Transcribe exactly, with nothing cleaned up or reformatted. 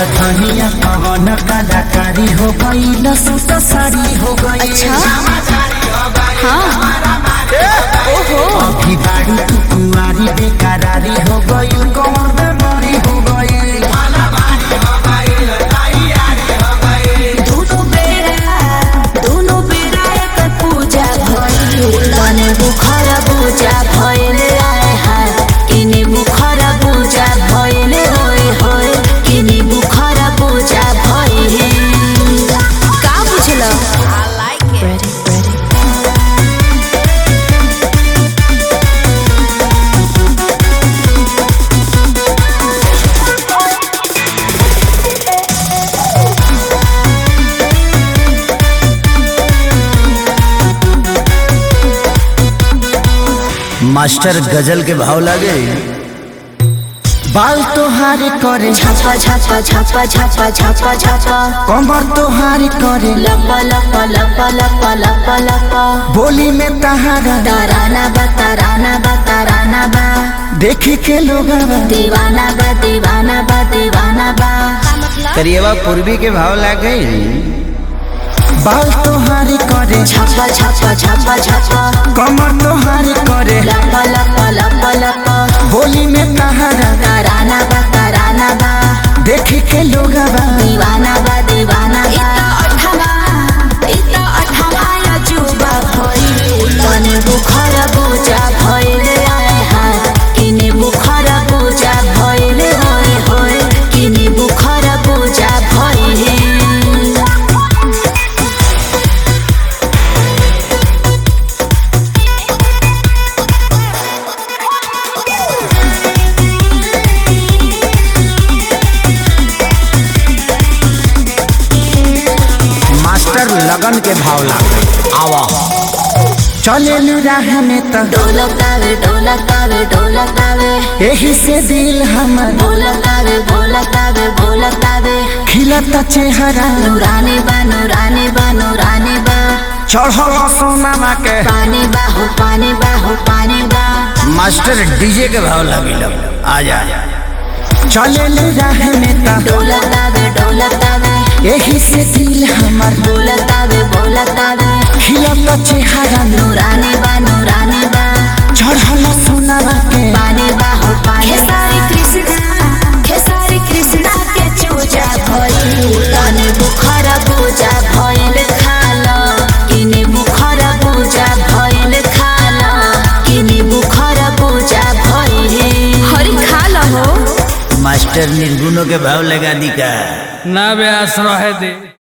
धनिया पवन कलाकारी हो गई सूट साड़ी हो गई। अच्छा हाँ ओहो अभी बाड़ी तू कुंवारी बेकरारी हो गई कौन बेमारी हो गई। दोनों बेरा दोनों बेरा एक पूजा भइल तने बुखार पूजा भइल आए हाय किने बुखार पूजा भइल होय होय किने बुखार पूजा भइल का बुझल आई लाइक इट मास्टर गजल के भाव लगे बाल तोहारी करे छापा छापा छापा छापा छापा छापा कमर तोहारी करे लपा लपा लपा लपा लपा लपा बोली में तहारा तराना बा तराना बा तराना बा देखे के लोग दीवाना बा दीवाना बा दीवाना बा करिएवा पूर्वी के भाव लगे बाल तोहारी करे छापा छापा छापा छापा कमर तोहारी करे लपा लपा लपा लपा बोली में तहारा तराना बा तराना बा देखे के लोग दीवाना बा दीवाना बा अठवा इता अठवा या जुबा भइल तने बुखार पूजा भइल आए हाय किने बुखार पूजा भइल होय होय किने बुखार पूजा भइल। लगन के भाव लागे आवा चले राह में तो डोलकावे डोलकावे डोलकावे यही से दिल हमर बोलकावे बोलकावे बोलकावे खिलता चेहरा नूरानी बा नूरानी बा नूरानी बा चढ़ल सोनामा के पानी बा हो पानी बा हो पानी बा। मास्टर डीजे के भाव लगे आ जा चले राह में तो डोलकावे डोलकावे यही से दिल हमर बोलकावे बोलकावे खिलता चेहरा नूरानी बा नूरानी बा चढ़ल सोनामा के पानी बा हो पानी। खेसारी कृष्णा खेसारी कृष्णा के चूजा भइल तने बुखार पूजा भइल खाला किने बुखार पूजा भइल खाला किने बुखार पूजा भइल हरि खाला हो। मास्टर निर्गुणों के भाव लगा दी का ना बे आश्रय दे।